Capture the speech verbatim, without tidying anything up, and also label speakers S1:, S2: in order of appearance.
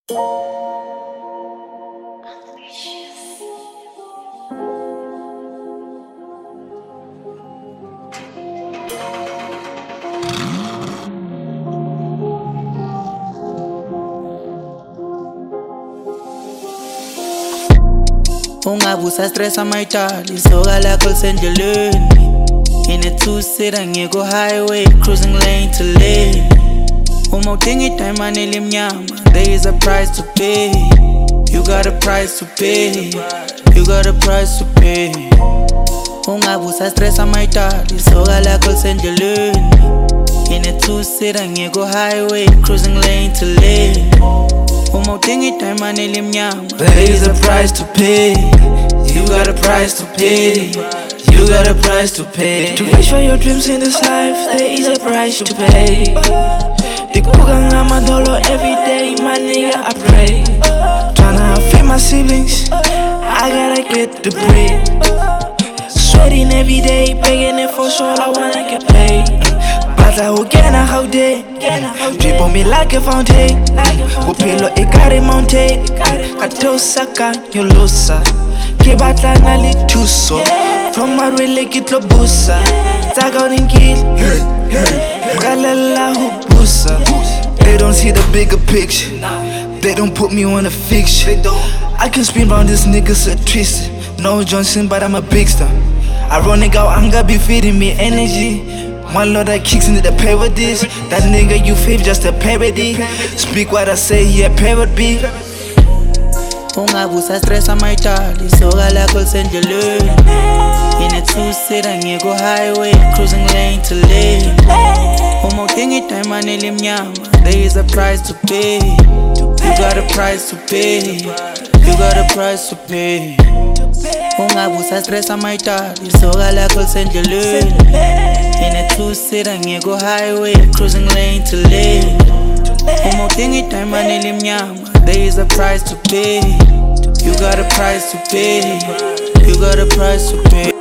S1: Ungabusa stress amayitali soka lakho lisendleleni. In a two-seater ngiyeko highway, cruising lane to lane. Uma udinga idayimani elimnyama, there is a price to pay. You got a price to pay. You got a price to pay. Ungabusa stress amayitali soka lakho lisendleleni. In a two-seater ngiyeko highway, cruising lane to lane. Uma udinga idayimani elimnyama, there is a price to pay. You got a price to pay. You got a price to pay.
S2: To reach for your dreams in this life, there is a price to pay. Dikuga ngamadolo every day, my nigga, I pray. Tryna feed my siblings, I gotta get the bread. Sweating every day, begging it for sure, I wanna get paid. But I will get a how day, drip on me like a fountain. Upilo ikari mountain, katosaka yolosa. Kibatla nali tuso, from my really get lo busa. Taga ringil, kalala hubusa.
S3: They don't see the bigger picture. They don't put me on a fiction. I can spin round this nigga's a twist. No Johnson, but I'm a big star. Ironic how anger be feeding me energy. One lord that kicks into the pay with this. That nigga you fave just a parody. Speak what I say, yeah, parrot be.
S1: Ungabusa stress amayitali soka lakho lisendleleni. In a two-seater ngiyeko highway, cruising lane to lane. Uma udinga idayimani elimnyama, there is a price to pay. You got a price to pay. You got a price to pay. Ungabusa stress amayitali soka lakho lisendleleni. In a two-seater ngiyeko highway, cruising lane to lane. Uma udinga idayimani elimnyama, there is a price to pay. You got a price to pay. You got a price to pay.